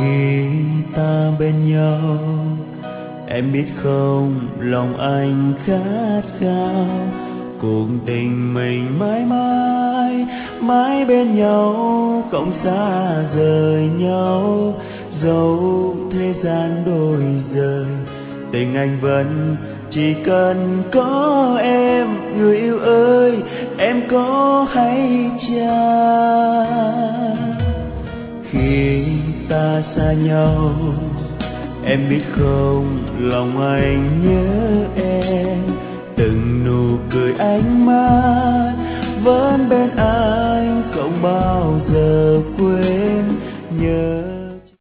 Khi ta bên nhau, em biết không, lòng anh khát khao cuộc tình mình mãi mãi mãi bên nhau, không xa rời nhau. Dẫu thế gian đổi rời, tình anh vẫn chỉ cần có em. Người yêu ơi, em có hay chăng? Khi ta xa nhau, em biết không, lòng anh nhớ em. Từng nụ cười, ánh mắt